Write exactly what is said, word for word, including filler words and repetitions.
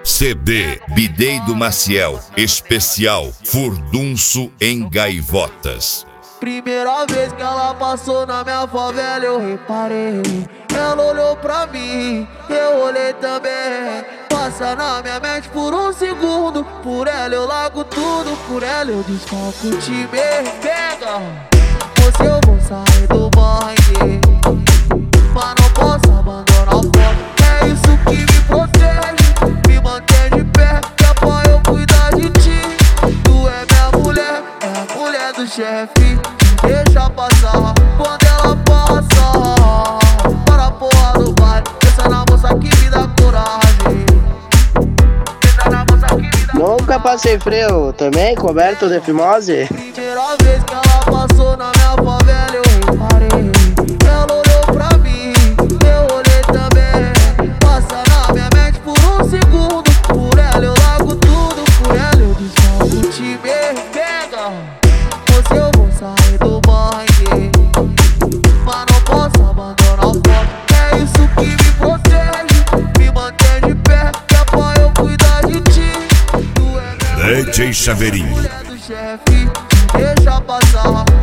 C D Bidei do Maciel, especial Furdunço em Gaivotas. Primeira vez que ela passou na minha favela eu reparei. Ela olhou pra mim, eu olhei também. Passa na minha mente por um segundo. Por ela eu largo tudo, por ela eu desfalco o time. Pega! Você eu vou sair do banho, mas não posso abandonar o foco. É isso que me protege, me mantém de pé. Que apoio eu cuidar de ti. Tu é minha mulher, é a mulher do chefe. Deixa passar quando ela passa. Para a porra do baile, pensa na moça que me dá coragem. Pensa na moça que me dá Nunca passei frio, também coberto de fimose. Primeira vez que ela passou na minha favela eu reparei. Ela olhou pra mim, eu olhei também. Passa na minha mente por um segundo. Por ela eu largo tudo, por ela eu desfalco o time. Pega! Você eu vou sair do banho, mas não posso abandonar o foco. É isso que me protege, me mantém de pé. Que apoio eu cuidar de ti. Tu é minha D J Chaveirinho. mulher do chefe, deixa passar.